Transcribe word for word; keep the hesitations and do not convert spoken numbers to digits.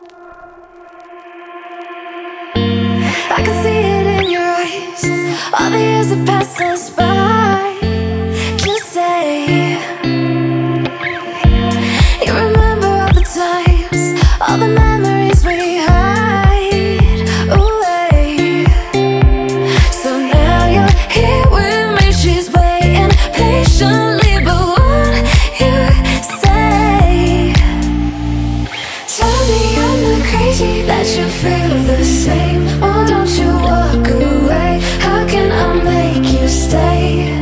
I can see it in your eyes. All the years that pass us by. Just say you remember all the times, all the memories we hide away. So now you're here with me. She's waiting patiently, but what you say? Tell me I'm not crazy, that you feel the same. Oh, don't you walk away. How can I make you stay?